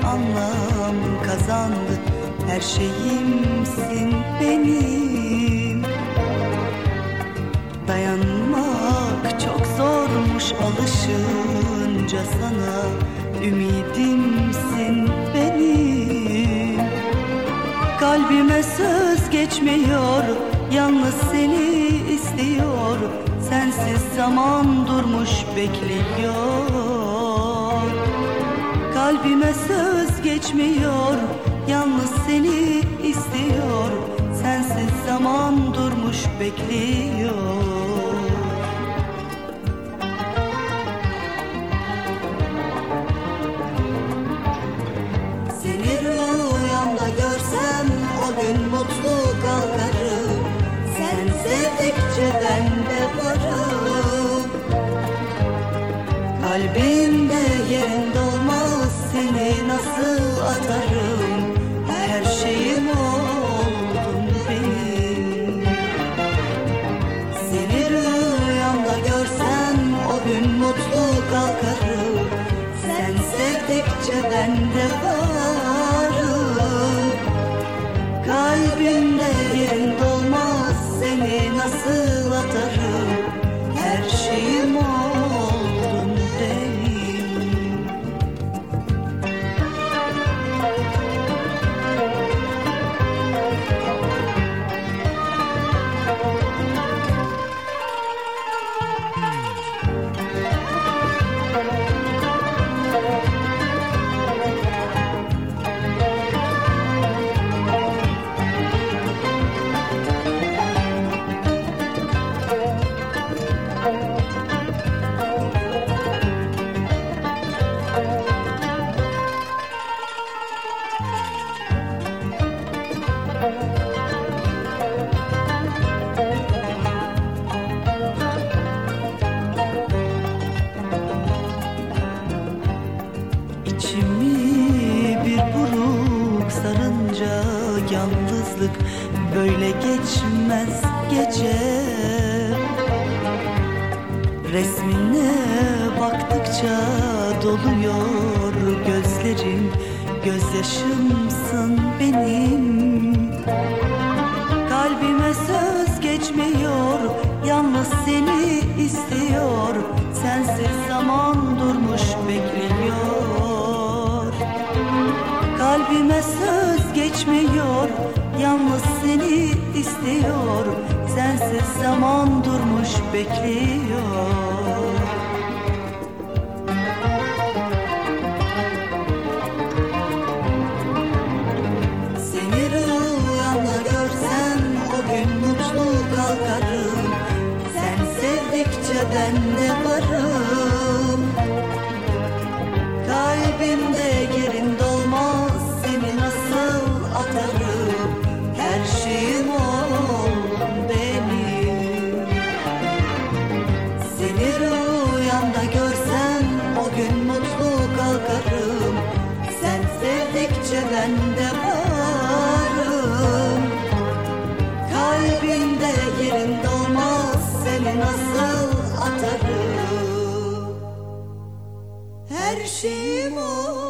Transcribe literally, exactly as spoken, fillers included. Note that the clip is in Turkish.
anlam kazandı. Her şeyimsin benim. Dayanmak çok zormuş alışınca sana. Ümidimsin benim. Kalbime söz geçmiyor, yalnız seni istiyor. Sensiz zaman durmuş bekliyor. Kalbime söz geçmiyor, yalnız seni istiyor. Sensiz zaman durmuş bekliyor. Seni rüyamda görsem o gün mutlu kalkarım. Sen sevdikçe ben de varım. Kalbimde yerin dolmaz, seni nasıl atarım. Her şeyim oldun benim. Seni rüyamda görsem o gün mutlu kalkarım. Sen sevdikçe ben de varım. Kalbimde yerin dolmaz, seni nasıl atarım. Her şeyim oldun benim. İçimi bir buruk sarınca yalnızlık böyle geçmez gece. Resmine baktıkça doluyor gözlerim, gözyaşımsın benim. Kalbime söz geçmiyor, yalnız seni istiyor. Sensiz zaman durmuş bekliyor. Kalbime söz geçmiyor, yalnız seni istiyor. Sensiz zaman durmuş bekliyor. Seni rüyamda görsem o gün mutlu kalkarım. Sen sevdikçe ben de varım. Kalbimde yerin dolmaz, seni nasıl atarım. Her şeyim oldun benim. Seni rüyamda görsem o gün mutlu kalkarım. Sen sevdikçe ben de varım. Kalbimde yerin dolmaz, seni nasıl atarım. Her şeyim o.